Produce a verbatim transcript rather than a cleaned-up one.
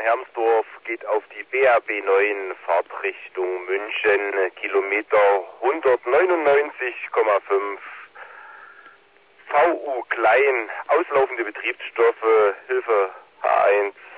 Hermsdorf geht auf die B R B neun Fahrtrichtung München, Kilometer hundertneunundneunzig Komma fünf. V U klein, auslaufende Betriebsstoffe, Hilfe H eins.